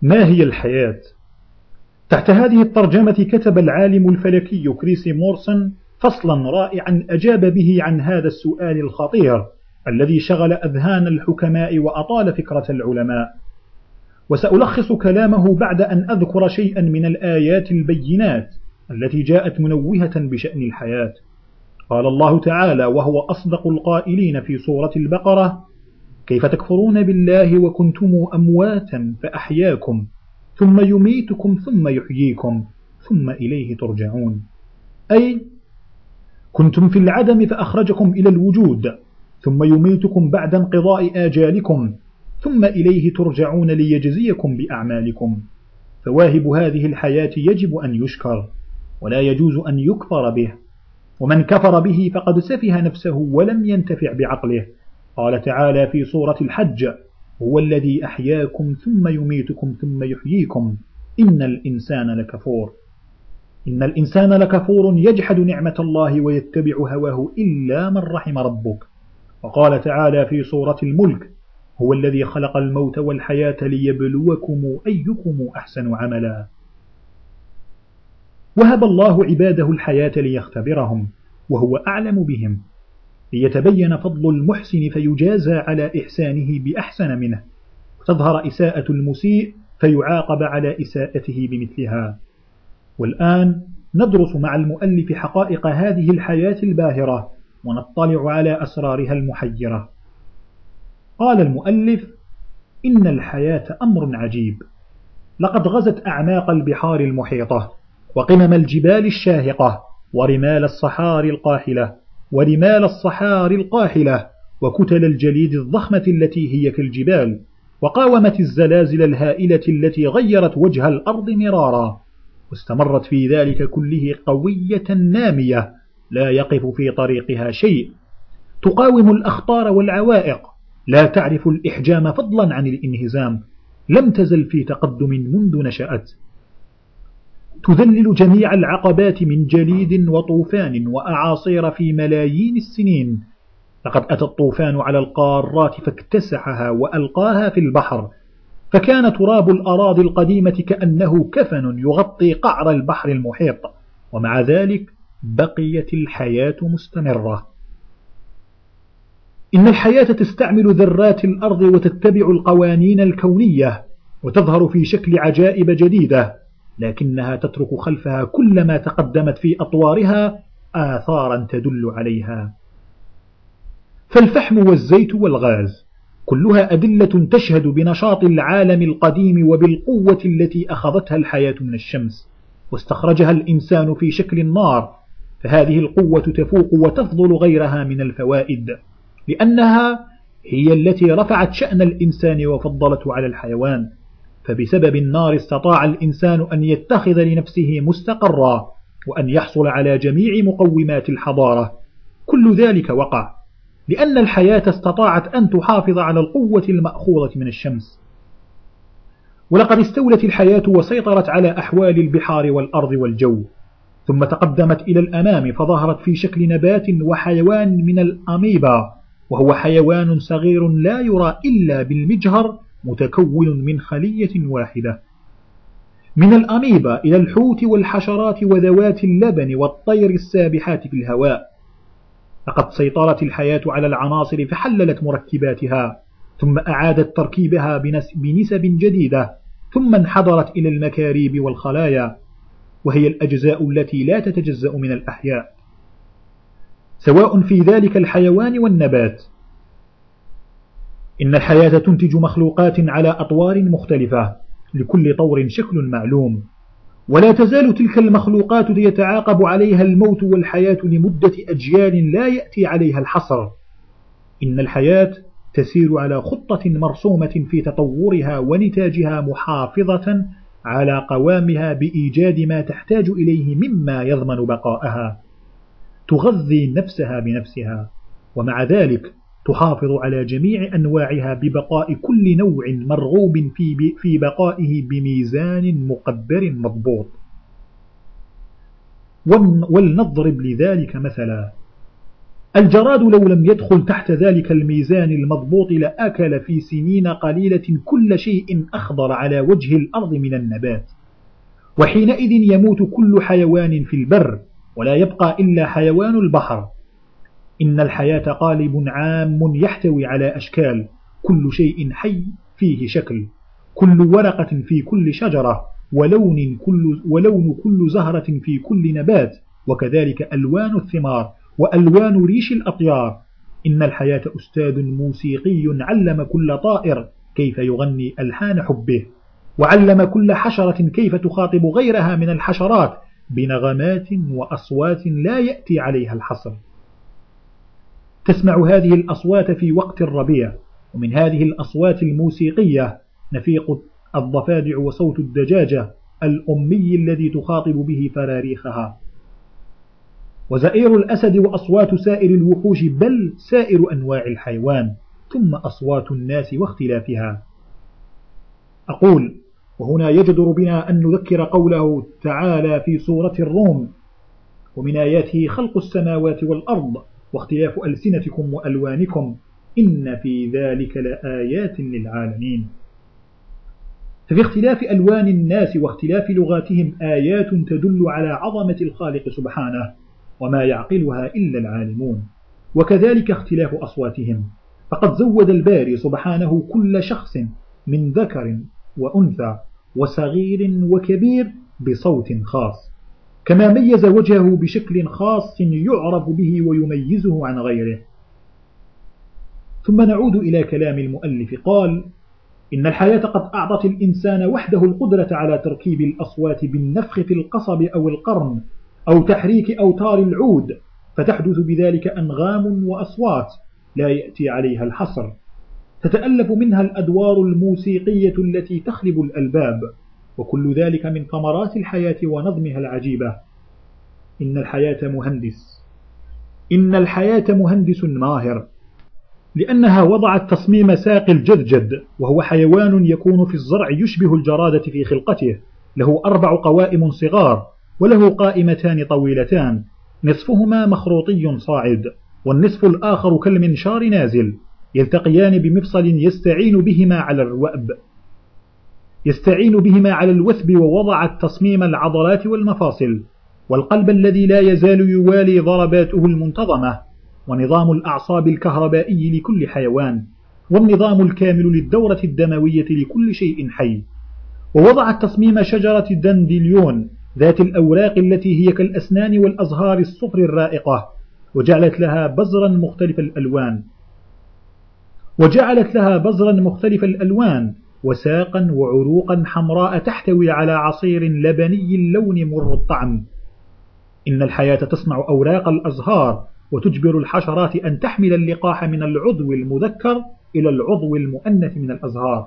ما هي الحياة؟ تحت هذه الترجمة كتب العالم الفلكي كريس مورسون فصلا رائعا أجاب به عن هذا السؤال الخطير الذي شغل أذهان الحكماء وأطال فكرة العلماء. وسألخص كلامه بعد أن أذكر شيئا من الآيات البينات التي جاءت منوهة بشأن الحياة. قال الله تعالى وهو أصدق القائلين في سورة البقرة: كيف تكفرون بالله وكنتم أمواتا فأحياكم ثم يميتكم ثم يحييكم ثم إليه ترجعون. أي كنتم في العدم فأخرجكم إلى الوجود، ثم يميتكم بعد انقضاء آجالكم، ثم إليه ترجعون ليجزيكم بأعمالكم. فواهب هذه الحياة يجب أن يشكر ولا يجوز أن يكفر به، ومن كفر به فقد سفه نفسه ولم ينتفع بعقله. قال تعالى في سورة الحج: هو الذي أحياكم ثم يميتكم ثم يحييكم إن الإنسان لكفور. إن الإنسان لكفور يجحد نعمة الله ويتبع هواه إلا من رحم ربك. وقال تعالى في سورة الملك: هو الذي خلق الموت والحياة ليبلوكم أيكم أحسن عملا. وهب الله عباده الحياة ليختبرهم وهو أعلم بهم، ليتبين فضل المحسن فيجازى على إحسانه بأحسن منه، وتظهر إساءة المسيء فيعاقب على إساءته بمثلها. والآن ندرس مع المؤلف حقائق هذه الحياة الباهرة ونطلع على أسرارها المحيرة. قال المؤلف: إن الحياة أمر عجيب، لقد غزت أعماق البحار المحيطة وقمم الجبال الشاهقة ورمال الصحار القاحلة وكتل الجليد الضخمة التي هي كالجبال، وقاومت الزلازل الهائلة التي غيرت وجه الأرض مرارا، واستمرت في ذلك كله قوية نامية لا يقف في طريقها شيء، تقاوم الأخطار والعوائق، لا تعرف الإحجام فضلا عن الانهزام، لم تزل في تقدم منذ نشأت، تذلل جميع العقبات من جليد وطوفان وأعاصير في ملايين السنين. لقد أتى الطوفان على القارات فاكتسحها وألقاها في البحر، فكان تراب الأراضي القديمة كأنه كفن يغطي قعر البحر المحيط، ومع ذلك بقيت الحياة مستمرة. إن الحياة تستعمل ذرات الأرض وتتبع القوانين الكونية وتظهر في شكل عجائب جديدة، لكنها تترك خلفها كلما تقدمت في أطوارها آثارا تدل عليها. فالفحم والزيت والغاز كلها أدلة تشهد بنشاط العالم القديم وبالقوة التي أخذتها الحياة من الشمس واستخرجها الإنسان في شكل النار، فهذه القوة تفوق وتفضل غيرها من الفوائد، لأنها هي التي رفعت شأن الإنسان وفضلته على الحيوان. فبسبب النار استطاع الإنسان أن يتخذ لنفسه مستقرا وأن يحصل على جميع مقومات الحضارة. كل ذلك وقع لأن الحياة استطاعت أن تحافظ على القوة المأخوذة من الشمس. ولقد استولت الحياة وسيطرت على أحوال البحار والأرض والجو، ثم تقدمت إلى الأمام فظهرت في شكل نبات وحيوان من الأميبا، وهو حيوان صغير لا يرى إلا بالمجهر متكون من خلية واحدة. من الأميبا إلى الحوت والحشرات وذوات اللبن والطير السابحات في الهواء. لقد سيطرت الحياة على العناصر فحللت مركباتها، ثم أعادت تركيبها بنسب جديدة، ثم انحدرت إلى المكاريب والخلايا، وهي الأجزاء التي لا تتجزأ من الأحياء، سواء في ذلك الحيوان والنبات. إن الحياة تنتج مخلوقات على أطوار مختلفة، لكل طور شكل معلوم، ولا تزال تلك المخلوقات يتعاقب عليها الموت والحياة لمدة أجيال لا يأتي عليها الحصر. إن الحياة تسير على خطة مرسومة في تطورها ونتاجها، محافظة على قوامها بإيجاد ما تحتاج إليه مما يضمن بقاءها، تغذي نفسها بنفسها، ومع ذلك تحافظ على جميع أنواعها ببقاء كل نوع مرغوب في بقائه بميزان مقدر مضبوط. ولنضرب لذلك مثلا: الجراد لو لم يدخل تحت ذلك الميزان المضبوط لأكل في سنين قليلة كل شيء أخضر على وجه الأرض من النبات، وحينئذ يموت كل حيوان في البر ولا يبقى إلا حيوان البحر. إن الحياة قالب عام يحتوي على أشكال، كل شيء حي فيه شكل، كل ورقة في كل شجرة، ولون كل زهرة في كل نبات، وكذلك ألوان الثمار وألوان ريش الأطيار. إن الحياة أستاذ موسيقي علم كل طائر كيف يغني ألحان حبه، وعلم كل حشرة كيف تخاطب غيرها من الحشرات بنغمات وأصوات لا يأتي عليها الحصر. تسمع هذه الأصوات في وقت الربيع، ومن هذه الأصوات الموسيقية نفيق الضفادع وصوت الدجاجة الأمي الذي تخاطب به فراريخها، وزئير الأسد وأصوات سائر الوحوش بل سائر أنواع الحيوان، ثم أصوات الناس واختلافها. أقول وهنا يجدر بنا أن نذكر قوله تعالى في سورة الروم: ومن آياته خلق السماوات والأرض واختلاف ألسنتكم وألوانكم إن في ذلك لآيات للعالمين. ففي اختلاف ألوان الناس واختلاف لغاتهم آيات تدل على عظمة الخالق سبحانه وما يعقلها إلا العالمون، وكذلك اختلاف أصواتهم، فقد زود الباري سبحانه كل شخص من ذكر وأنثى وصغير وكبير بصوت خاص، كما ميز وجهه بشكل خاص يعرف به ويميزه عن غيره. ثم نعود إلى كلام المؤلف. قال: إن الحياة قد أعطت الإنسان وحده القدرة على تركيب الأصوات بالنفخ في القصب أو القرن أو تحريك أوتار العود، فتحدث بذلك أنغام وأصوات لا يأتي عليها الحصر، تتألف منها الأدوار الموسيقية التي تخلب الألباب، وكل ذلك من ثمرات الحياة ونظمها العجيبة. إن الحياة مهندس ماهر، لأنها وضعت تصميم ساق الجدجد، وهو حيوان يكون في الزرع يشبه الجرادة في خلقته، له 4 قوائم صغار، وله قائمتان طويلتان نصفهما مخروطي صاعد، والنصف الآخر كالمنشار نازل، يلتقيان بمفصل يستعين بهما على الوثب، ووضعت تصميم العضلات والمفاصل، والقلب الذي لا يزال يوالي ضرباته المنتظمة، ونظام الأعصاب الكهربائي لكل حيوان، والنظام الكامل للدورة الدموية لكل شيء حي، ووضعت تصميم شجرة دندليون ذات الأوراق التي هي كالأسنان والأزهار الصفر الرائقة، وجعلت لها بزرا مختلف الألوان وساقا وعروقا حمراء تحتوي على عصير لبني اللون مر الطعم. إن الحياة تصنع أوراق الأزهار، وتجبر الحشرات أن تحمل اللقاح من العضو المذكر إلى العضو المؤنث من الأزهار.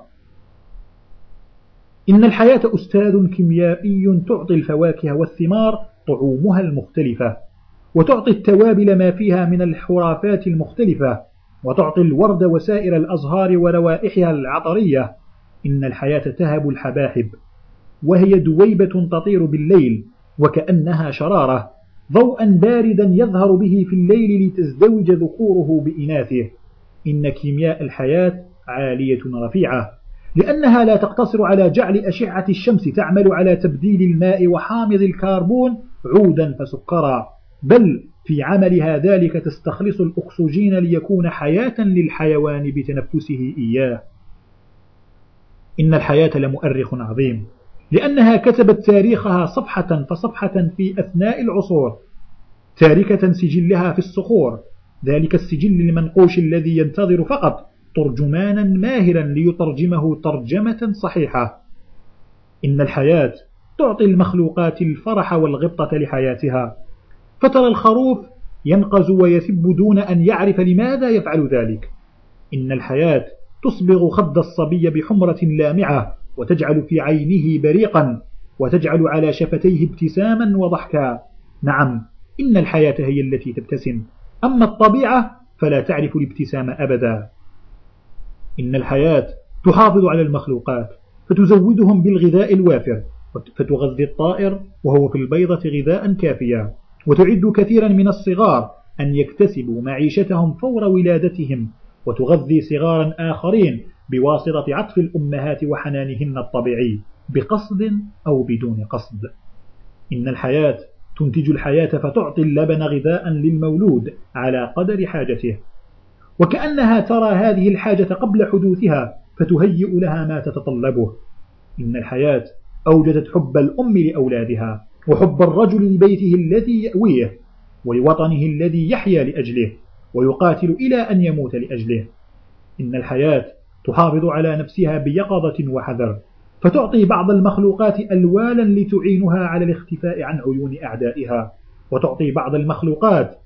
إن الحياة أستاذ كيميائي تعطي الفواكه والثمار طعومها المختلفة، وتعطي التوابل ما فيها من الحرافات المختلفة، وتعطي الورد وسائر الأزهار وروائحها العطرية. إن الحياة تهب الحباحب، وهي دويبة تطير بالليل وكأنها شرارة، ضوءا باردا يظهر به في الليل لتزدوج ذكوره بإناثه. إن كيمياء الحياة عالية رفيعة، لأنها لا تقتصر على جعل أشعة الشمس تعمل على تبديل الماء وحامض الكربون عودا فسكرا، بل في عملها ذلك تستخلص الأكسجين ليكون حياة للحيوان بتنفسه إياه. إن الحياة لمؤرخ عظيم، لأنها كتبت تاريخها صفحة فصفحة في أثناء العصور، تاركة سجلها في الصخور، ذلك السجل المنقوش الذي ينتظر فقط ترجمانا ماهرا ليترجمه ترجمة صحيحة. إن الحياة تعطي المخلوقات الفرح والغبطة لحياتها، فترى الخروف ينقز ويثب دون أن يعرف لماذا يفعل ذلك. إن الحياة تصبغ خد الصبي بحمرة لامعة، وتجعل في عينه بريقا، وتجعل على شفتيه ابتساما وضحكا. نعم، إن الحياة هي التي تبتسم، أما الطبيعة فلا تعرف الابتسام أبدا. إن الحياة تحافظ على المخلوقات، فتزودهم بالغذاء الوافر، فتغذي الطائر وهو في البيضة غذاء كافيا، وتعد كثيرا من الصغار أن يكتسبوا معيشتهم فور ولادتهم، وتغذي صغارا آخرين بواسطة عطف الأمهات وحنانهن الطبيعي بقصد أو بدون قصد. إن الحياة تنتج الحياة فتعطي اللبن غذاء للمولود على قدر حاجته، وكأنها ترى هذه الحاجة قبل حدوثها فتهيئ لها ما تتطلبه. إن الحياة أوجدت حب الأم لأولادها، وحب الرجل لبيته الذي يأويه، ولوطنه الذي يحيا لأجله ويقاتل إلى أن يموت لأجله. إن الحياة تحافظ على نفسها بيقظة وحذر، فتعطي بعض المخلوقات ألوالا لتعينها على الاختفاء عن عيون أعدائها، وتعطي بعض المخلوقات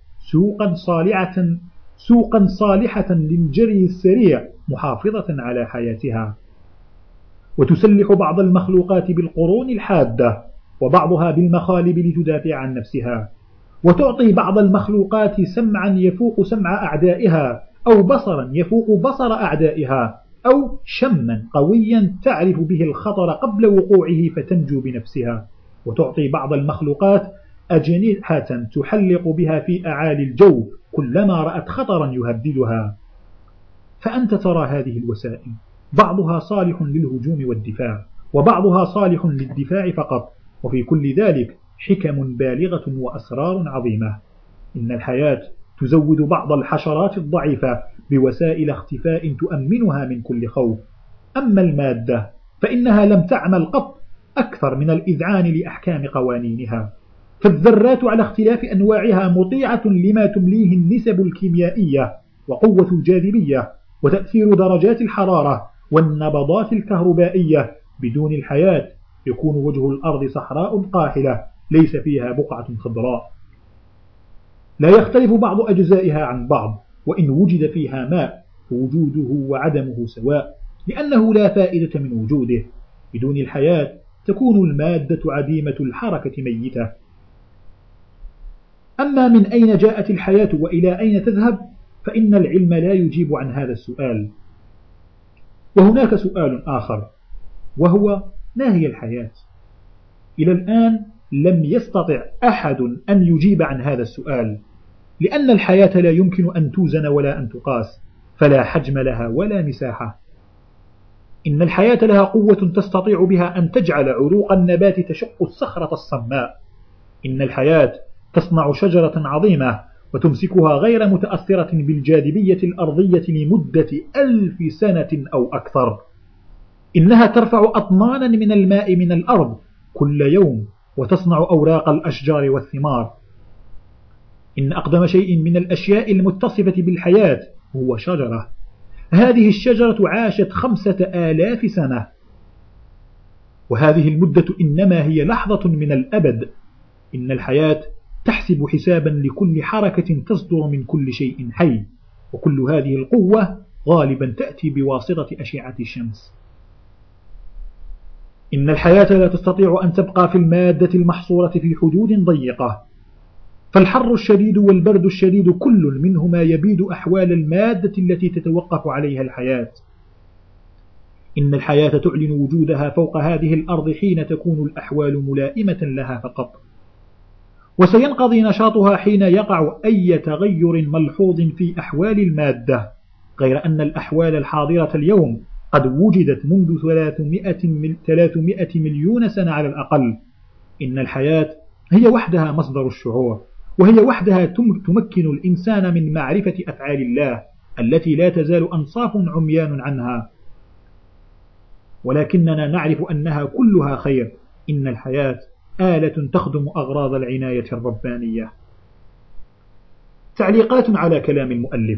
سوقا صالحة للجري السريع محافظة على حياتها، وتسلح بعض المخلوقات بالقرون الحادة، وبعضها بالمخالب لتدافع عن نفسها، وتعطي بعض المخلوقات سمعا يفوق سمع أعدائها، أو بصرا يفوق بصر أعدائها، أو شما قويا تعرف به الخطر قبل وقوعه فتنجو بنفسها، وتعطي بعض المخلوقات أجنحة تحلق بها في أعالي الجو كلما رأت خطرا يهددها. فأنت ترى هذه الوسائل بعضها صالح للهجوم والدفاع، وبعضها صالح للدفاع فقط، وفي كل ذلك حكم بالغة وأسرار عظيمة. إن الحياة تزود بعض الحشرات الضعيفة بوسائل اختفاء تؤمنها من كل خوف. أما المادة فإنها لم تعمل قط أكثر من الإذعان لأحكام قوانينها، فالذرات على اختلاف أنواعها مطيعة لما تمليه النسب الكيميائية وقوة الجاذبية وتأثير درجات الحرارة والنبضات الكهربائية. بدون الحياة يكون وجه الأرض صحراء قاحلة ليس فيها بقعة خضراء. لا يختلف بعض أجزائها عن بعض، وإن وجد فيها ماء فوجوده وعدمه سواء، لأنه لا فائدة من وجوده. بدون الحياة تكون المادة عديمة الحركة ميتة. أما من أين جاءت الحياة وإلى أين تذهب، فإن العلم لا يجيب عن هذا السؤال. وهناك سؤال آخر، وهو ما هي الحياة؟ إلى الآن لم يستطع أحد أن يجيب عن هذا السؤال، لأن الحياة لا يمكن أن توزن ولا أن تقاس، فلا حجم لها ولا مساحة. إن الحياة لها قوة تستطيع بها أن تجعل عروق النبات تشق الصخرة الصماء. إن الحياة تصنع شجرة عظيمة وتمسكها غير متأثرة بالجاذبية الأرضية لمدة 1000 سنة أو أكثر. إنها ترفع أطنانا من الماء من الأرض كل يوم وتصنع أوراق الأشجار والثمار. إن أقدم شيء من الأشياء المتصفة بالحياة هو شجرة. هذه الشجرة عاشت 5000 سنة، وهذه المدة إنما هي لحظة من الأبد. إن الحياة تحسب حسابا لكل حركة تصدر من كل شيء حي، وكل هذه القوة غالبا تأتي بواسطة أشعة الشمس. إن الحياة لا تستطيع أن تبقى في المادة المحصورة في حدود ضيقة، فالحر الشديد والبرد الشديد كل منهما يبيد أحوال المادة التي تتوقف عليها الحياة. إن الحياة تعلن وجودها فوق هذه الأرض حين تكون الأحوال ملائمة لها فقط، وسينقضي نشاطها حين يقع أي تغير ملحوظ في أحوال المادة، غير أن الأحوال الحاضرة اليوم قد وجدت منذ 300 مليون سنة على الأقل. إن الحياة هي وحدها مصدر الشعور، وهي وحدها تمكن الإنسان من معرفة أفعال الله التي لا تزال أنصاف عميان عنها، ولكننا نعرف أنها كلها خير. إن الحياة آلة تخدم أغراض العناية الربانية. تعليقات على كلام المؤلف: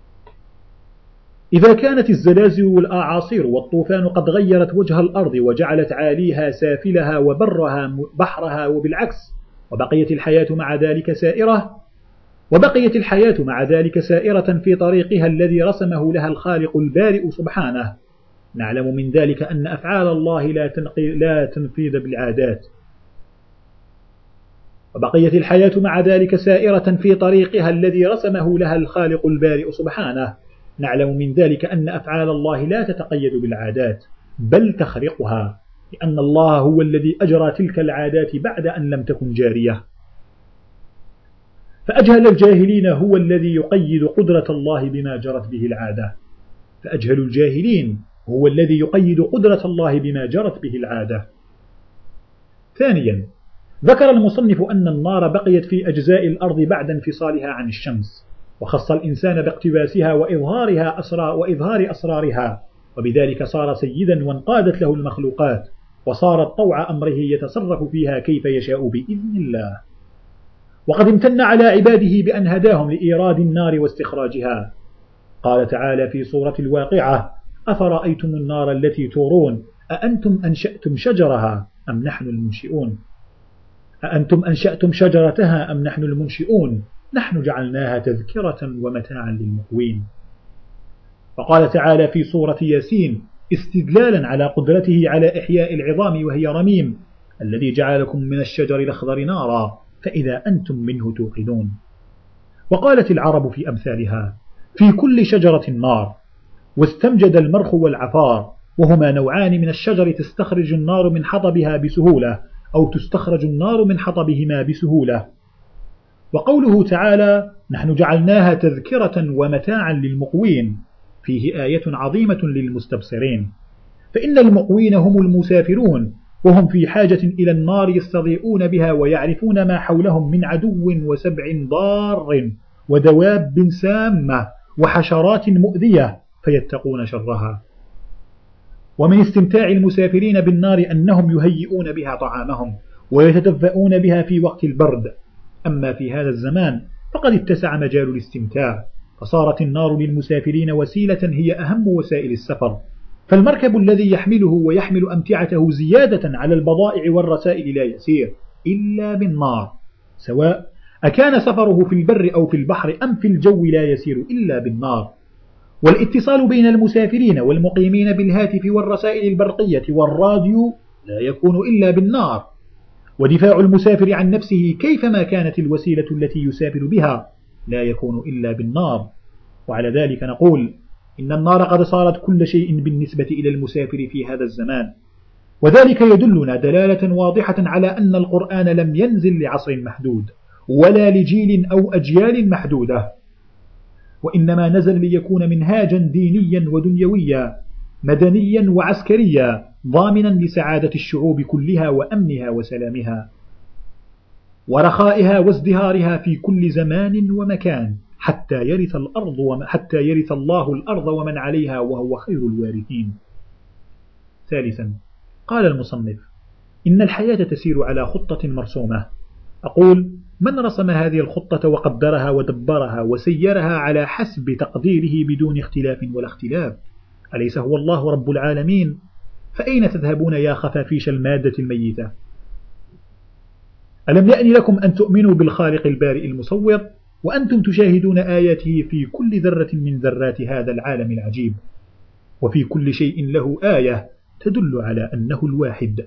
إذا كانت الزلازل والأعاصير والطوفان قد غيرت وجه الأرض وجعلت عاليها سافلها وبرها بحرها وبالعكس، وبقيت الحياة مع ذلك سائرة في طريقها الذي رسمه لها الخالق البارئ سبحانه، نعلم من ذلك أن أفعال الله لا تنفيذ بالعادات. وبقيت الحياة مع ذلك سائرة في طريقها الذي رسمه لها الخالق البارئ سبحانه، نعلم من ذلك أن أفعال الله لا تتقيد بالعادات بل تخرقها، لأن الله هو الذي أجرى تلك العادات بعد أن لم تكن جارية. فأجهل الجاهلين هو الذي يقيد قدرة الله بما جرت به العادة. فأجهل الجاهلين هو الذي يقيد قدرة الله بما جرت به العادة. ثانيا، ذكر المصنف أن النار بقيت في أجزاء الأرض بعد انفصالها عن الشمس، وخص الإنسان باقتباسها وإظهار أسرارها، وبذلك صار سيدا وانقادت له المخلوقات، وصارت طوع أمره يتصرف فيها كيف يشاء بإذن الله. وقد امتن على عباده بأن هداهم لإيراد النار واستخراجها. قال تعالى في سورة الواقعة: أفرأيتم النار التي تورون أأنتم أنشأتم شجرها أم نحن المنشئون أأنتم أنشأتم شجرتها أم نحن المنشئون نحن جعلناها تذكرة ومتاعا للمقوين. وقال تعالى في سورة ياسين استدلالا على قدرته على إحياء العظام وهي رميم: الذي جعل لكم من الشجر الأخضر نارا فإذا أنتم منه توقدون. وقالت العرب في أمثالها: في كل شجرة نار. واستمجد المرخ والعفار، وهما نوعان من الشجر تستخرج النار من حطبها بسهولة، أو تستخرج النار من حطبهما بسهولة. وقوله تعالى: نحن جعلناها تذكرة ومتاعا للمقوين، فيه آية عظيمة للمستبصرين، فإن المقوين هم المسافرون، وهم في حاجة إلى النار يستضيئون بها ويعرفون ما حولهم من عدو وسبع ضار ودواب سامة وحشرات مؤذية فيتقون شرها. ومن استمتاع المسافرين بالنار أنهم يهيئون بها طعامهم ويتدفئون بها في وقت البرد. أما في هذا الزمان فقد اتسع مجال الاستمتاع، فصارت النار للمسافرين وسيلة هي أهم وسائل السفر، فالمركب الذي يحمله ويحمل أمتعته زيادة على البضائع والرسائل لا يسير إلا بالنار، سواء أكان سفره في البر أو في البحر أم في الجو لا يسير إلا بالنار. والاتصال بين المسافرين والمقيمين بالهاتف والرسائل البرقية والراديو لا يكون إلا بالنار. ودفاع المسافر عن نفسه كيفما كانت الوسيلة التي يسافر بها لا يكون إلا بالنار. وعلى ذلك نقول إن النار قد صارت كل شيء بالنسبة إلى المسافر في هذا الزمان، وذلك يدلنا دلالة واضحة على أن القرآن لم ينزل لعصر محدود ولا لجيل أو أجيال محدودة، وإنما نزل ليكون منهاجا دينيا ودنيويا مدنيا وعسكريا ضامنا لسعادة الشعوب كلها وأمنها وسلامها ورخائها وازدهارها في كل زمان ومكان حتى يرث الله الأرض ومن عليها وهو خير الوارثين. ثالثا، قال المصنف: إن الحياة تسير على خطة مرسومة. أقول: من رسم هذه الخطة وقدرها ودبرها وسيرها على حسب تقديره بدون اختلاف ولا اختلاف؟ أليس هو الله رب العالمين؟ فأين تذهبون يا خفافيش المادة الميتة؟ ألم يأن لكم أن تؤمنوا بالخالق البارئ المصور وأنتم تشاهدون آياته في كل ذرة من ذرات هذا العالم العجيب، وفي كل شيء له آية تدل على أنه الواحد.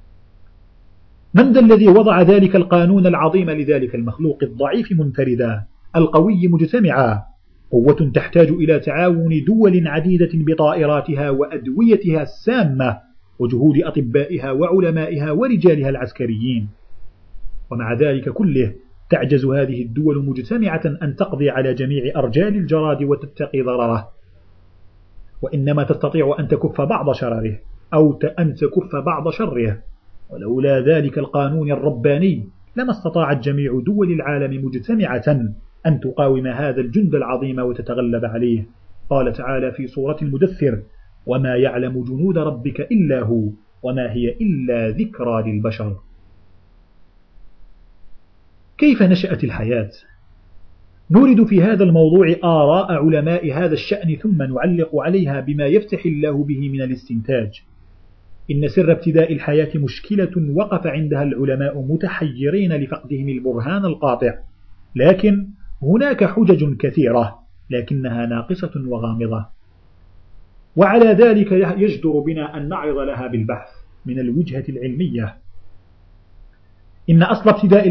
من ذا الذي وضع ذلك القانون العظيم لذلك المخلوق الضعيف منفردا القوي مجتمعا، قوة تحتاج إلى تعاون دول عديدة بطائراتها وأدويتها السامة وجهود أطبائها وعلمائها ورجالها العسكريين، ومع ذلك كله تعجز هذه الدول مجتمعة أن تقضي على جميع أرجال الجراد وتتقي ضرره، وإنما تستطيع أن تكف بعض شرره أو أن تكف بعض شره. ولولا ذلك القانون الرباني لما استطاعت جميع دول العالم مجتمعة أن تقاوم هذا الجند العظيم وتتغلب عليه. قال تعالى في سورة المدثر: وما يعلم جنود ربك إلا هو وما هي إلا ذكرى للبشر. كيف نشأت الحياة؟ نورد في هذا الموضوع آراء علماء هذا الشأن ثم نعلق عليها بما يفتح الله به من الاستنتاج. إن سر ابتداء الحياة مشكلة وقف عندها العلماء متحيرين لفقدهم البرهان القاطع، لكن هناك حجج كثيرة لكنها ناقصة وغامضة، وعلى ذلك يجدر بنا أن نعرض لها بالبحث من الوجهة العلمية. إن أصل ابتداء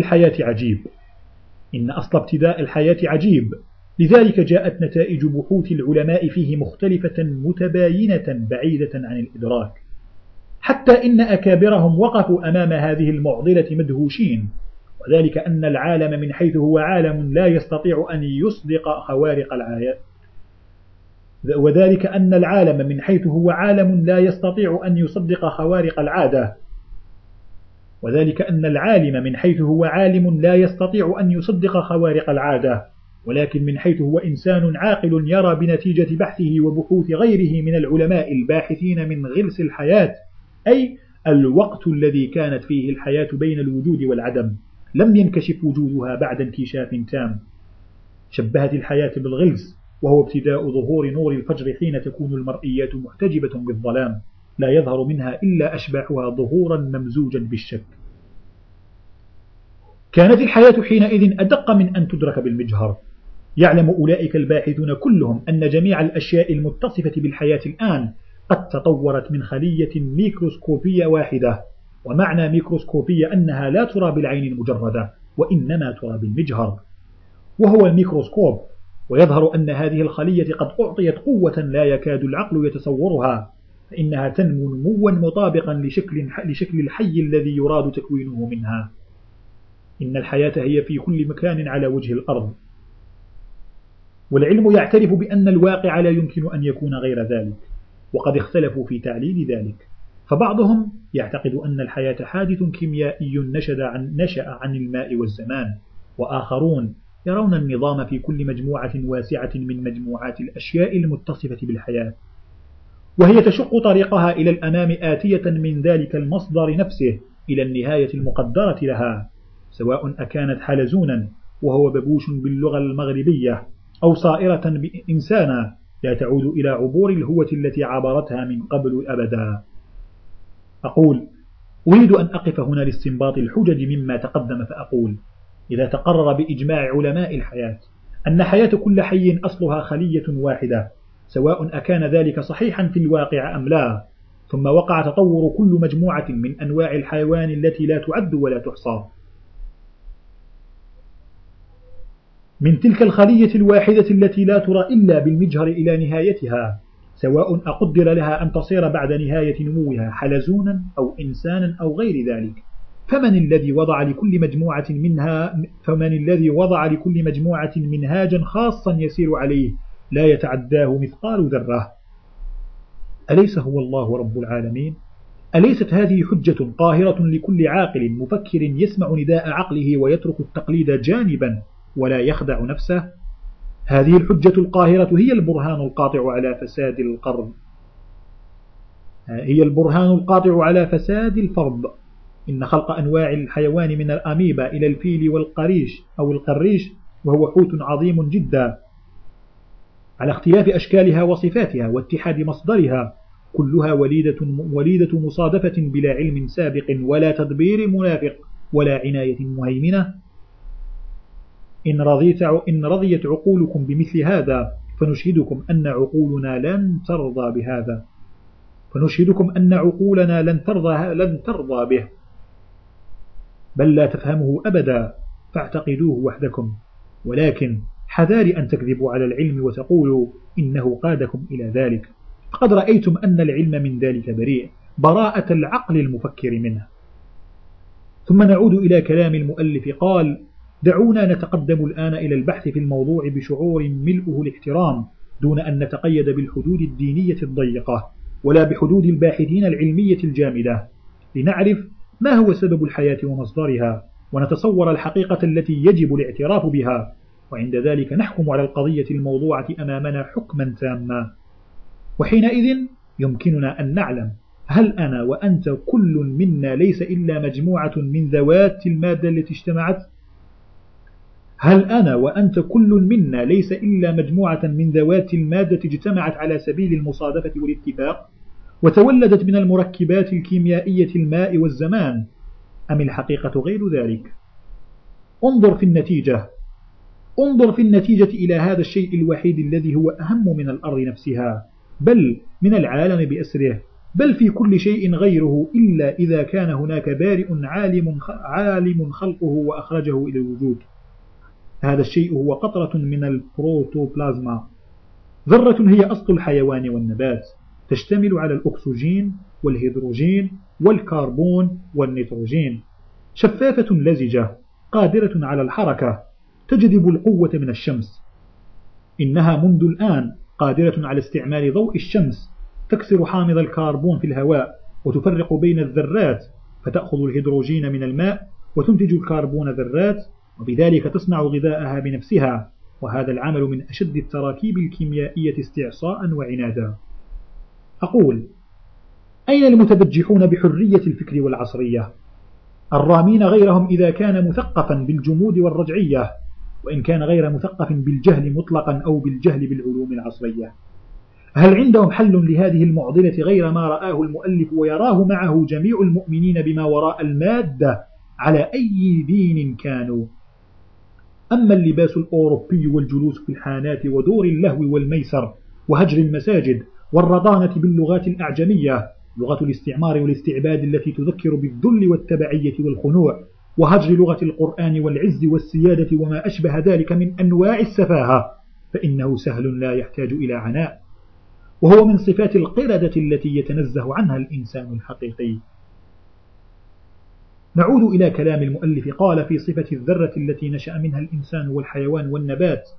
الحياة عجيب، لذلك جاءت نتائج بحوث العلماء فيه مختلفة متباينة بعيدة عن الإدراك، حتى إن أكابرهم وقفوا أمام هذه المعضلة مدهوشين، وذلك أن العالم من حيث هو عالم لا يستطيع أن يصدق خوارق العادة وذلك أن العالم من حيث هو عالم لا يستطيع أن يصدق خوارق العادة وذلك أن العالم من حيث هو عالم لا يستطيع أن يصدق خوارق العادة ولكن من حيث هو إنسان عاقل يرى بنتيجة بحثه وبحوث غيره من العلماء الباحثين من غلس الحياة أي الوقت الذي كانت فيه الحياة بين الوجود والعدم لم ينكشف وجودها بعد انكشاف تام. شبهت الحياة بالغلس وهو ابتداء ظهور نور الفجر حين تكون المرئيات محتجبة بالظلام لا يظهر منها إلا أشباحها ظهورا ممزوجا بالشك. كانت الحياة حينئذ أدق من أن تدرك بالمجهر. يعلم أولئك الباحثون كلهم أن جميع الأشياء المتصفة بالحياة الآن قد تطورت من خلية ميكروسكوبية واحدة ومعنى ميكروسكوبية أنها لا ترى بالعين المجردة وإنما ترى بالمجهر وهو الميكروسكوب ويظهر أن هذه الخلية قد أعطيت قوة لا يكاد العقل يتصورها فإنها تنمو نموا مطابقا لشكل الحي الذي يراد تكوينه منها. إن الحياة هي في كل مكان على وجه الأرض والعلم يعترف بأن الواقع لا يمكن أن يكون غير ذلك وقد اختلفوا في تعليل ذلك فبعضهم يعتقد أن الحياة حادث كيميائي نشأ عن الماء والزمان وآخرون يرون النظام في كل مجموعة واسعة من مجموعات الأشياء المتصفة بالحياة وهي تشق طريقها إلى الأمام آتية من ذلك المصدر نفسه إلى النهاية المقدرة لها سواء أكانت حلزونا وهو ببوش باللغة المغربية أو صائرة إنسانا لا تعود إلى عبور الهوة التي عبرتها من قبل أبدا. أقول أريد أن أقف هنا لاستنباط الحجج مما تقدم فأقول إذا تقرر بإجماع علماء الحياة أن حياة كل حي أصلها خلية واحدة سواء أكان ذلك صحيحا في الواقع أم لا ثم وقع تطور كل مجموعة من أنواع الحيوان التي لا تعد ولا تحصى من تلك الخلية الواحدة التي لا ترى إلا بالمجهر إلى نهايتها سواء أقدر لها أن تصير بعد نهاية نموها حلزونا أو إنسانا أو غير ذلك فمن الذي وضع لكل مجموعة منهاجا خاصا يسير عليه لا يتعداه مثقال ذرة؟ أليس هو الله رب العالمين؟ أليست هذه حجة قاهرة لكل عاقل مفكر يسمع نداء عقله ويترك التقليد جانبا ولا يخدع نفسه؟ هذه الحجة القاهرة هي البرهان القاطع على فساد الفرد. إن خلق أنواع الحيوان من الأميبا إلى الفيل والقريش أو القريش وهو حوت عظيم جدا على اختلاف أشكالها وصفاتها واتحاد مصدرها كلها وليدة مصادفة بلا علم سابق ولا تدبير منافق ولا عناية مهيمنة. إن رضيت عقولكم بمثل هذا فنشهدكم أن عقولنا لن ترضى به بل لا تفهمه أبدا فاعتقدوه وحدكم ولكن حذار أن تكذبوا على العلم وتقولوا إنه قادكم إلى ذلك فقد رأيتم أن العلم من ذلك بريء براءة العقل المفكر منه. ثم نعود إلى كلام المؤلف قال دعونا نتقدم الآن إلى البحث في الموضوع بشعور ملؤه الاحترام دون أن نتقيد بالحدود الدينية الضيقة ولا بحدود الباحثين العلمية الجامدة لنعرف ما هو سبب الحياة ومصدرها ونتصور الحقيقة التي يجب الاعتراف بها وعند ذلك نحكم على القضية الموضوعة أمامنا حكما تاما وحينئذ يمكننا أن نعلم هل أنا وأنت كل منا ليس إلا مجموعة من ذوات المادة التي اجتمعت؟ هل أنا وأنت كل منا ليس إلا مجموعة من ذوات المادة اجتمعت على سبيل المصادفة والاتفاق وتولدت من المركبات الكيميائية الماء والزمان أم الحقيقة غير ذلك؟ انظر في النتيجة إلى هذا الشيء الوحيد الذي هو أهم من الأرض نفسها بل من العالم بأسره بل في كل شيء غيره إلا إذا كان هناك بارئ عالم خلقه وأخرجه إلى الوجود. هذا الشيء هو قطرة من البروتوبلازما ذرة هي أصل الحيوان والنبات تشتمل على الأكسجين والهيدروجين والكربون والنيتروجين شفافة لزجة قادرة على الحركة تجذب القوة من الشمس. إنها منذ الآن قادرة على استعمال ضوء الشمس، تكسر حامض الكربون في الهواء وتفرق بين الذرات، فتأخذ الهيدروجين من الماء وتنتج الكربون ذرات، وبذلك تصنع غذاءها بنفسها. وهذا العمل من أشد التراكيب الكيميائية استعصاء وعنادا. أقول: أين المتبجحون بحرية الفكر والعصرية، الرامين غيرهم إذا كان مثقفا بالجمود والرجعية، وإن كان غير مثقف بالجهل مطلقا أو بالجهل بالعلوم العصرية؟ هل عندهم حل لهذه المعضلة غير ما رآه المؤلف ويراه معه جميع المؤمنين بما وراء المادة على أي دين كانوا؟ أما اللباس الأوروبي والجلوس في الحانات ودور اللهو والميسر وهجر المساجد والرضانة باللغات الأعجمية، لغة الاستعمار والاستعباد التي تذكر بالذل والتبعية والخنوع، وهجر لغة القرآن والعز والسيادة وما أشبه ذلك من أنواع السفاهة، فإنه سهل لا يحتاج إلى عناء، وهو من صفات القردة التي يتنزه عنها الإنسان الحقيقي. نعود إلى كلام المؤلف. قال في صفة الذرة التي نشأ منها الإنسان والحيوان والنبات: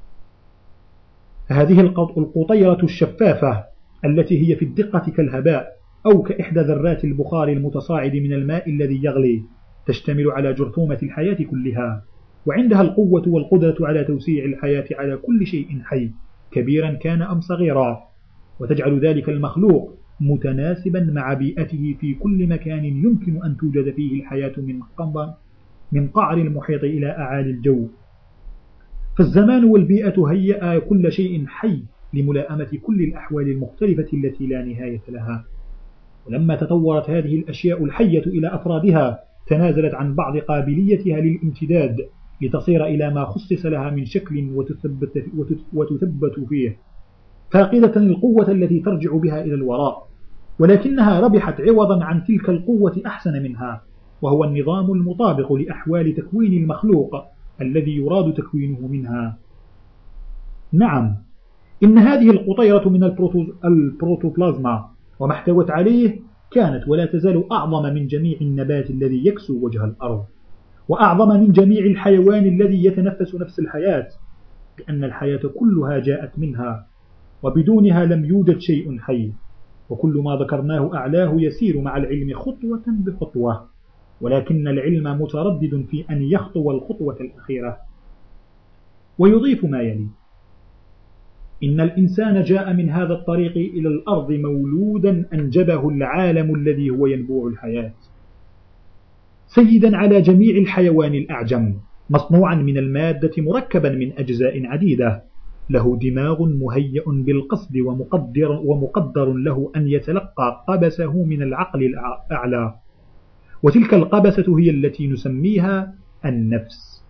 هذه القطيرة الشفافة التي هي في الدقة كالهباء أو كإحدى ذرات البخار المتصاعد من الماء الذي يغلي، تشتمل على جرثومة الحياة كلها، وعندها القوة والقدرة على توسيع الحياة على كل شيء حي كبيرا كان أم صغيرا، وتجعل ذلك المخلوق متناسبا مع بيئته في كل مكان يمكن أن توجد فيه الحياة من قعر المحيط إلى أعالي الجو. فالزمان والبيئة هيئا كل شيء حي لملائمة كل الأحوال المختلفة التي لا نهاية لها. ولما تطورت هذه الأشياء الحية إلى أفرادها، تنازلت عن بعض قابليتها للامتداد لتصير إلى ما خصص لها من شكل وتثبت فيه، فاقدة القوة التي ترجع بها إلى الوراء، ولكنها ربحت عوضا عن تلك القوة أحسن منها، وهو النظام المطابق لأحوال تكوين المخلوق الذي يراد تكوينه منها. نعم، إن هذه القطيرة من البروتوبلازما وما احتوت عليه كانت ولا تزال أعظم من جميع النبات الذي يكسو وجه الأرض، وأعظم من جميع الحيوان الذي يتنفس نفس الحياة، لأن الحياة كلها جاءت منها، وبدونها لم يوجد شيء حي. وكل ما ذكرناه أعلاه يسير مع العلم خطوة بخطوة، ولكن العلم متردد في أن يخطو الخطوة الأخيرة. ويضيف ما يلي: إن الإنسان جاء من هذا الطريق إلى الأرض مولودا أنجبه العالم الذي هو ينبوع الحياة، سيدا على جميع الحيوان الأعجم، مصنوعا من المادة مركبا من أجزاء عديدة، له دماغ مهيئ بالقصد ومقدر له أن يتلقى قبسه من العقل الأعلى، وتلك القبسة هي التي نسميها النفس.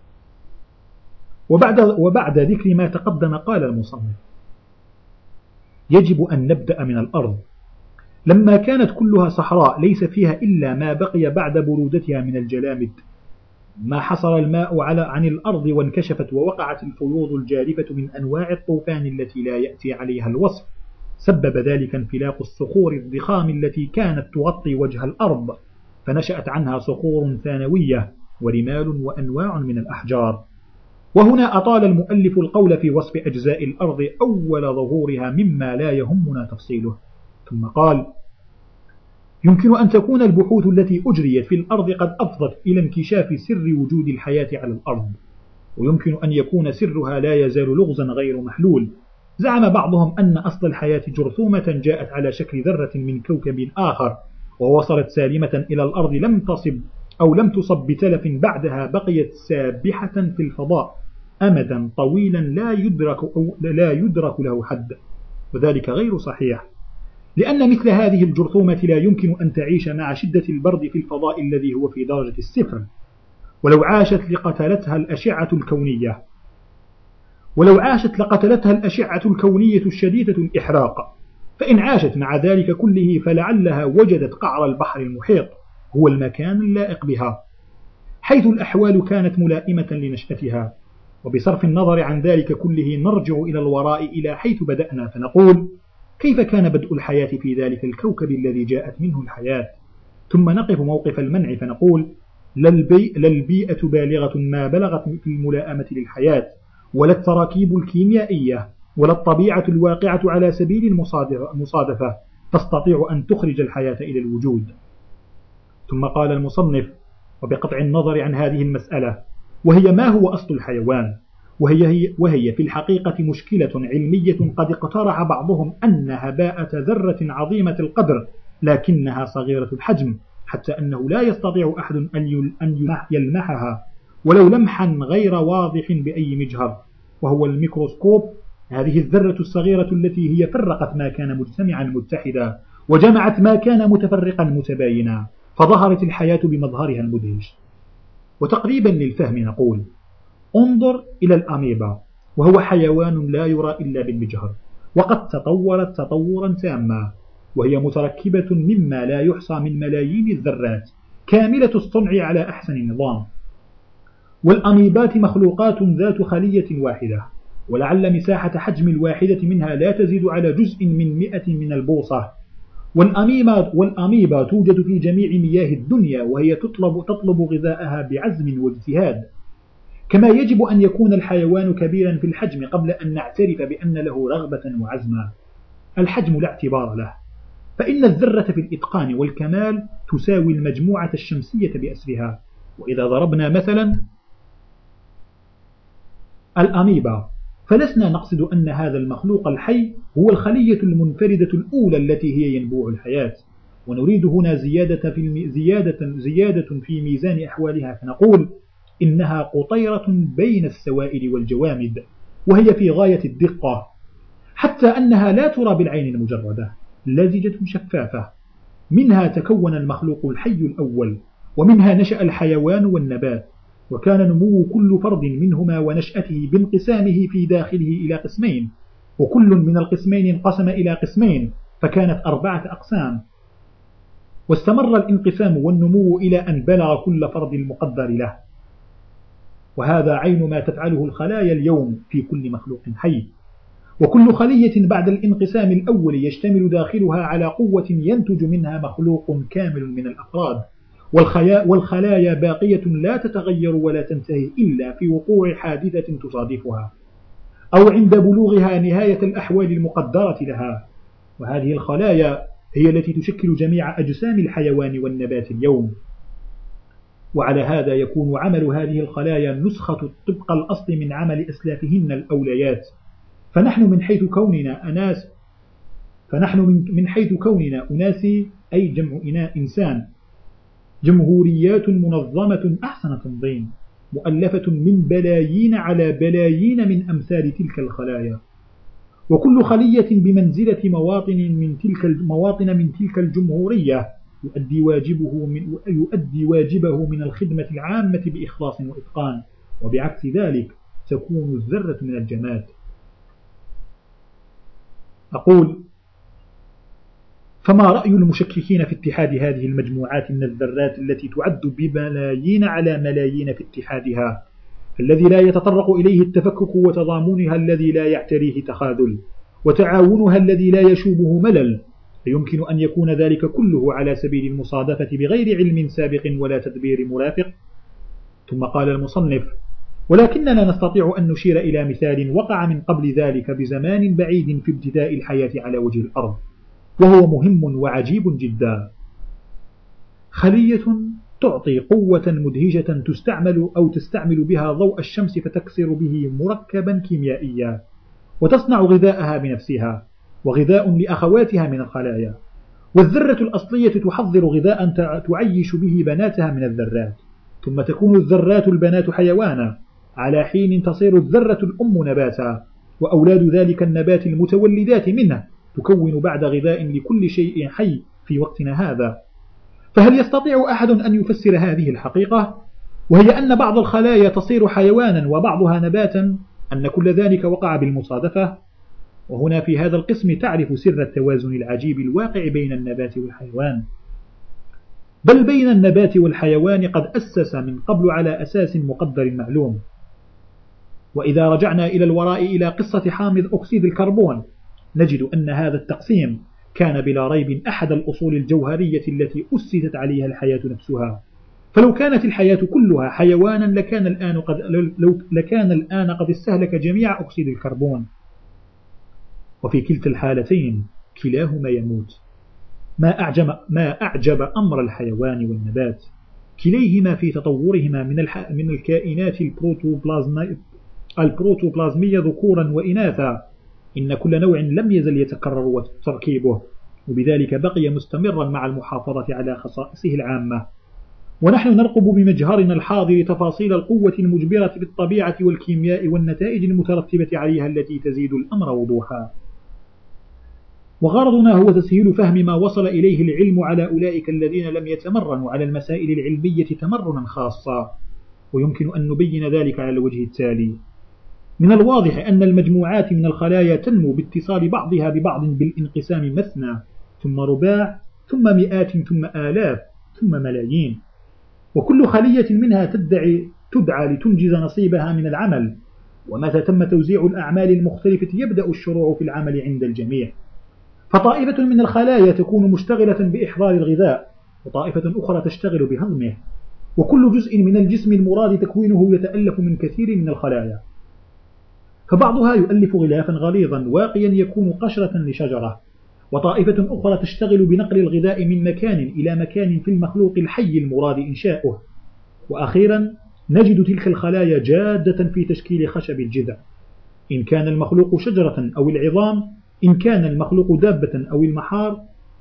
وبعد ذكر ما تقدم قال المصنف: يجب أن نبدأ من الأرض، لما كانت كلها صحراء ليس فيها إلا ما بقي بعد برودتها من الجلامد، ما حصر الماء عن الأرض وانكشفت ووقعت الفيوض الجارفة من أنواع الطوفان التي لا يأتي عليها الوصف، سبب ذلك انفلاق الصخور الضخام التي كانت تغطي وجه الأرض، فنشأت عنها صخور ثانوية ورمال وأنواع من الأحجار. وهنا أطال المؤلف القول في وصف أجزاء الأرض أول ظهورها مما لا يهمنا تفصيله، ثم قال: يمكن أن تكون البحوث التي أجريت في الأرض قد أفضت إلى انكشاف سر وجود الحياة على الأرض، ويمكن أن يكون سرها لا يزال لغزا غير محلول. زعم بعضهم أن أصل الحياة جرثومة جاءت على شكل ذرة من كوكب آخر، ووصلت سالمة إلى الأرض لم تصب بتلف بعدها، بقيت سابحة في الفضاء أمدا طويلا لا يدرك له حد. وذلك غير صحيح، لأن مثل هذه الجرثومة لا يمكن أن تعيش مع شدة البرد في الفضاء الذي هو في درجة الصفر، ولو عاشت لقتلتها الأشعة الكونية الشديدة الإحراق. فإن عاشت مع ذلك كله فلعلها وجدت قعر البحر المحيط هو المكان اللائق بها، حيث الأحوال كانت ملائمة لنشأتها. وبصرف النظر عن ذلك كله نرجع إلى الوراء إلى حيث بدأنا، فنقول: كيف كان بدء الحياة في ذلك الكوكب الذي جاءت منه الحياة؟ ثم نقف موقف المنع فنقول: لا البيئة بالغة ما بلغت في الملائمة للحياة، ولا التراكيب الكيميائية، ولا الطبيعة الواقعة على سبيل المصادفة تستطيع أن تخرج الحياة إلى الوجود. ثم قال المصنف: وبقطع النظر عن هذه المسألة، وهي ما هو أصل الحيوان، وهي في الحقيقة مشكلة علمية قد اقترح بعضهم أنها باءة ذرة عظيمة القدر لكنها صغيرة الحجم، حتى أنه لا يستطيع أحد أن يلمحها ولو لمحا غير واضح بأي مجهر، وهو الميكروسكوب. هذه الذرة الصغيرة التي هي فرقت ما كان مجتمعا متحدا وجمعت ما كان متفرقا متباينا، فظهرت الحياة بمظهرها المدهش. وتقريبا للفهم نقول: انظر إلى الأميبا، وهو حيوان لا يرى إلا بالمجهر، وقد تطورت تطورا تاما، وهي متركبة مما لا يحصى من ملايين الذرات كاملة الصنع على أحسن نظام. والأميبات مخلوقات ذات خلية واحدة، ولعل مساحة حجم الواحدة منها لا تزيد على جزء من 100 من البوصة. والأميبا توجد في جميع مياه الدنيا، وهي تطلب غذاءها بعزم واجتهاد. كما يجب أن يكون الحيوان كبيرا في الحجم قبل أن نعترف بأن له رغبة وعزما. الحجم لا اعتبار له، فإن الذرة في الإتقان والكمال تساوي المجموعة الشمسية بأسرها. وإذا ضربنا مثلا الأميبا، فلسنا نقصد أن هذا المخلوق الحي هو الخلية المنفردة الأولى التي هي ينبوع الحياة، ونريد هنا زيادة في ميزان أحوالها، فنقول إنها قطيرة بين السوائل والجوامد، وهي في غاية الدقة، حتى أنها لا ترى بالعين المجردة، لزجة شفافة. منها تكون المخلوق الحي الأول، ومنها نشأ الحيوان والنبات، وكان نمو كل فرد منهما ونشأته بانقسامه في داخله إلى قسمين، وكل من القسمين انقسم إلى قسمين، فكانت 4 أقسام، واستمر الانقسام والنمو إلى أن بلغ كل فرد المقدر له. وهذا عين ما تفعله الخلايا اليوم في كل مخلوق حي. وكل خلية بعد الانقسام الأول يشتمل داخلها على قوة ينتج منها مخلوق كامل من الأفراد، والخلايا باقية لا تتغير ولا تنتهي إلا في وقوع حادثة تصادفها، أو عند بلوغها نهاية الأحوال المقدرة لها. وهذه الخلايا هي التي تشكل جميع أجسام الحيوان والنبات اليوم. وعلى هذا يكون عمل هذه الخلايا نسخة طبق الأصل من عمل أسلافهن الأوليات. فنحن من حيث كوننا أناس، أي جمع إنسان، جمهوريات منظمة أحسن تنظيم، مؤلفة من بلايين على بلايين من أمثال تلك الخلايا، وكل خلية بمنزلة مواطن من تلك الجمهورية يؤدي واجبه من الخدمة العامة بإخلاص وإتقان. وبعكس ذلك تكون الذرة من الجماد. أقول: فما رأي المشككين في اتحاد هذه المجموعات من الذرات التي تعد بملايين على ملايين في اتحادها، الذي لا يتطرق إليه التفكك، وتضامنها الذي لا يعتريه تخاذل، وتعاونها الذي لا يشوبه ملل؟ فيمكن أن يكون ذلك كله على سبيل المصادفة بغير علم سابق ولا تدبير مرافق. ثم قال المصنف: ولكننا نستطيع أن نشير إلى مثال وقع من قبل ذلك بزمان بعيد في ابتداء الحياة على وجه الأرض، وهو مهم وعجيب جدا. خلية تعطي قوة مدهشة تستعمل بها ضوء الشمس فتكسر به مركبا كيميائيا، وتصنع غذاءها بنفسها وغذاء لأخواتها من الخلايا. والذرة الأصلية تحضر غذاء تعيش به بناتها من الذرات، ثم تكون الذرات البنات حيوانا، على حين تصير الذرة الأم نباتا، وأولاد ذلك النبات المتولدات منه تكون بعد غذاء لكل شيء حي في وقتنا هذا. فهل يستطيع أحد أن يفسر هذه الحقيقة، وهي أن بعض الخلايا تصير حيوانا وبعضها نباتا، أن كل ذلك وقع بالمصادفة؟ وهنا في هذا القسم تعرف سر التوازن العجيب الواقع بين النبات والحيوان، بل بين النبات والحيوان قد أسس من قبل على أساس مقدر معلوم. وإذا رجعنا إلى الوراء إلى قصة حامض أكسيد الكربون، نجد أن هذا التقسيم كان بلا ريب أحد الأصول الجوهرية التي أسست عليها الحياة نفسها، فلو كانت الحياة كلها حيوانا لكان الآن قد استهلك جميع أكسيد الكربون، وفي كلتا الحالتين كلاهما يموت. ما أعجب أمر الحيوان والنبات، كليهما في تطورهما من الكائنات البروتوبلازمية ذكورا وإناثا، إن كل نوع لم يزل يتكرر تركيبه، وبذلك بقي مستمرا مع المحافظة على خصائصه العامة. ونحن نرقب بمجهرنا الحاضر تفاصيل القوة المجبرة في الطبيعة والكيمياء والنتائج المترتبة عليها التي تزيد الأمر وضوحا. وغرضنا هو تسهيل فهم ما وصل إليه العلم على أولئك الذين لم يتمرنوا على المسائل العلمية تمرنا خاصا، ويمكن أن نبين ذلك على الوجه التالي. من الواضح أن المجموعات من الخلايا تنمو باتصال بعضها ببعض بالانقسام مثنى ثم رباع ثم مئات ثم آلاف ثم ملايين، وكل خلية منها تدعى لتنجز نصيبها من العمل، ومتى تم توزيع الأعمال المختلفة يبدأ الشروع في العمل عند الجميع. فطائفة من الخلايا تكون مشتغلة بإحضار الغذاء، وطائفة أخرى تشتغل بهضمه، وكل جزء من الجسم المراد تكوينه يتألف من كثير من الخلايا، فبعضها يؤلف غلافا غليظا واقيا يكون قشرة لشجرة، وطائفة أخرى تشتغل بنقل الغذاء من مكان إلى مكان في المخلوق الحي المراد إنشاؤه. وأخيرا نجد تلك الخلايا جادة في تشكيل خشب الجذع، إن كان المخلوق شجرة أو العظام، إن كان المخلوق دابة أو المحار،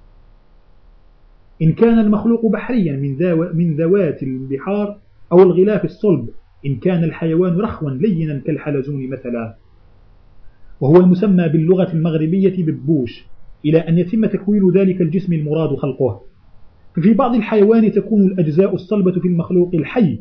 إن كان المخلوق بحريا من ذوات البحار أو الغلاف الصلب، إن كان الحيوان رخوا لينا كالحلزون مثلا، وهو المسمى باللغة المغربية ببوش، إلى أن يتم تكوين ذلك الجسم المراد خلقه. ففي بعض الحيوان تكون الأجزاء الصلبة في المخلوق الحي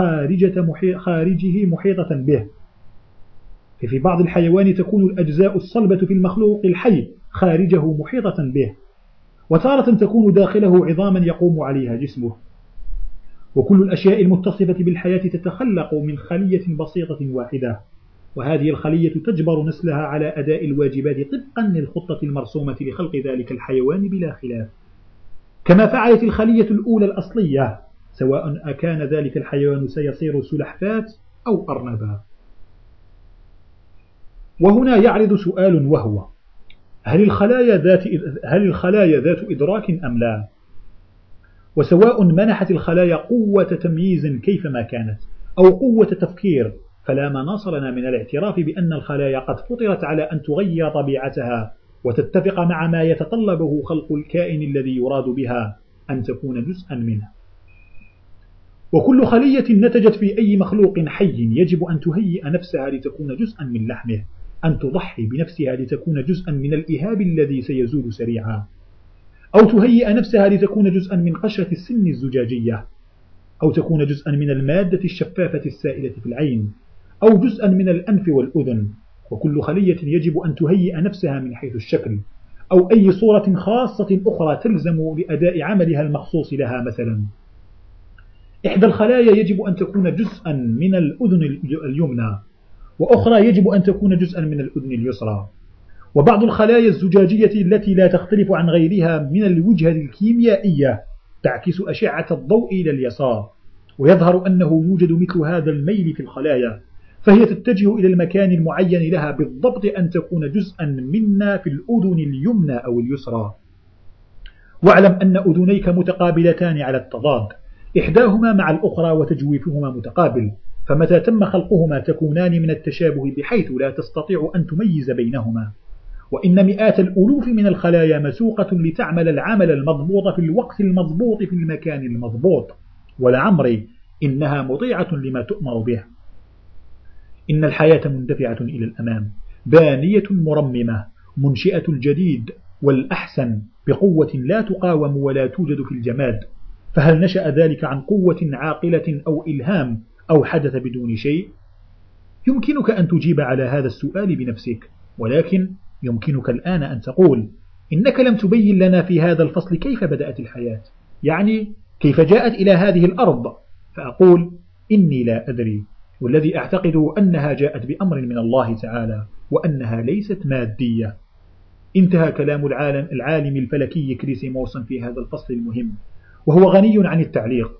خارجه محيطة به، ففي بعض الحيوان تكون الأجزاء الصلبة في المخلوق الحي خارجه محيطة به، وتارة تكون داخله عظاما يقوم عليها جسمه. وكل الأشياء المتصفة بالحياة تتخلق من خلية بسيطة واحدة، وهذه الخلية تجبر نسلها على أداء الواجبات طبقا للخطة المرسومة لخلق ذلك الحيوان بلا خلاف، كما فعلت الخلية الأولى الأصلية، سواء أكان ذلك الحيوان سيصير سلحفاة أو أرنبا. وهنا يعرض سؤال، وهو: هل الخلايا ذات إدراك أم لا؟ وسواء منحت الخلايا قوة تمييز كيفما كانت أو قوة تفكير، فلا مناص لنا من الاعتراف بأن الخلايا قد فطرت على أن تغير طبيعتها وتتفق مع ما يتطلبه خلق الكائن الذي يراد بها أن تكون جزءا منه. وكل خلية نتجت في أي مخلوق حي يجب أن تهيئ نفسها لتكون جزءا من لحمه، أن تضحي بنفسها لتكون جزءا من الإهاب الذي سيزول سريعا، أو تهيئ نفسها لتكون جزءا من قشرة السن الزجاجية، أو تكون جزءا من المادة الشفافة السائلة في العين، أو جزءا من الأنف والأذن. وكل خلية يجب أن تهيئ نفسها من حيث الشكل أو أي صورة خاصة أخرى تلزم لأداء عملها المخصوص لها. مثلا إحدى الخلايا يجب أن تكون جزءا من الأذن اليمنى، وأخرى يجب أن تكون جزءا من الأذن اليسرى. وبعض الخلايا الزجاجية التي لا تختلف عن غيرها من الوجهة الكيميائية تعكس أشعة الضوء إلى اليسار، ويظهر أنه يوجد مثل هذا الميل في الخلايا، فهي تتجه إلى المكان المعين لها بالضبط أن تكون جزءا منا في الأذن اليمنى أو اليسرى. واعلم أن أذنيك متقابلتان على التضاد، إحداهما مع الأخرى وتجويفهما متقابل، فمتى تم خلقهما تكونان من التشابه بحيث لا تستطيع أن تميز بينهما. وإن مئات الألوف من الخلايا مسوقة لتعمل العمل المضبوط في الوقت المضبوط في المكان المضبوط، ولعمري إنها مطيعة لما تؤمر به. إن الحياة مندفعة إلى الأمام، بانية مرممة، منشئة الجديد والأحسن بقوة لا تقاوم ولا توجد في الجماد. فهل نشأ ذلك عن قوة عاقلة أو إلهام أو حدث بدون شيء؟ يمكنك أن تجيب على هذا السؤال بنفسك، ولكن يمكنك الآن أن تقول: إنك لم تبين لنا في هذا الفصل كيف بدأت الحياة، يعني كيف جاءت إلى هذه الأرض. فأقول: إني لا أدري، والذي أعتقده أنها جاءت بأمر من الله تعالى، وأنها ليست مادية. انتهى كلام العالم الفلكي كريس مورسون في هذا الفصل المهم، وهو غني عن التعليق.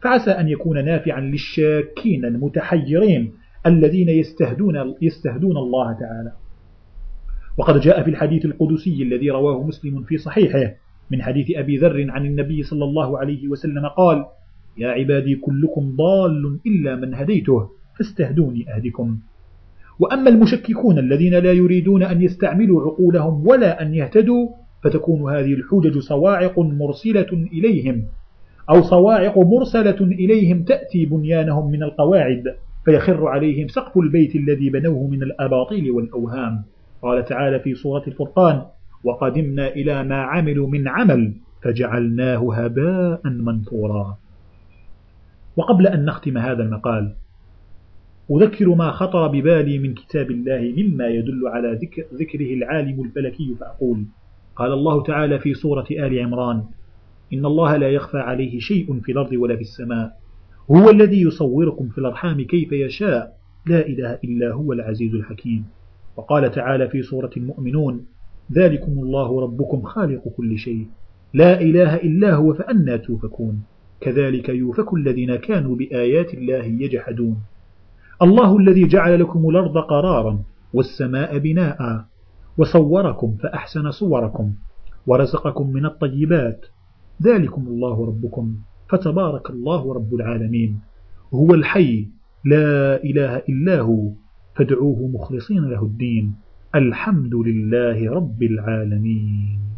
فعسى أن يكون نافعا للشاكين المتحيرين الذين يستهدون الله تعالى. وقد جاء في الحديث القدسي الذي رواه مسلم في صحيحه من حديث أبي ذر عن النبي صلى الله عليه وسلم قال: يا عبادي كلكم ضال إلا من هديته فاستهدوني أهدكم. وأما المشككون الذين لا يريدون أن يستعملوا عقولهم ولا أن يهتدوا، فتكون هذه الحجج صواعق مرسلة إليهم، أو صواعق مرسلة إليهم تأتي بنيانهم من القواعد، فيخر عليهم سقف البيت الذي بنوه من الأباطيل والأوهام. قال تعالى في سورة الفرقان: وقدمنا إلى ما عملوا من عمل فجعلناه هباء منثورا. وقبل أن نختم هذا المقال أذكر ما خطر ببالي من كتاب الله مما يدل على ذكره العالم الفلكي، فأقول: قال الله تعالى في سورة آل عمران: إن الله لا يخفى عليه شيء في الأرض ولا في السماء، هو الذي يصوركم في الأرحام كيف يشاء، لا إله إلا هو العزيز الحكيم. وقال تعالى في سورة المؤمنون: ذلكم الله ربكم خالق كل شيء، لا إله إلا هو فأنى توفكون، كذلك يوفك الذين كانوا بآيات الله يجحدون. الله الذي جعل لكم الأرض قرارا والسماء بناء وصوركم فأحسن صوركم ورزقكم من الطيبات، ذلكم الله ربكم فتبارك الله رب العالمين، هو الحي لا إله إلا هو فادعوه مخلصين له الدين، الحمد لله رب العالمين.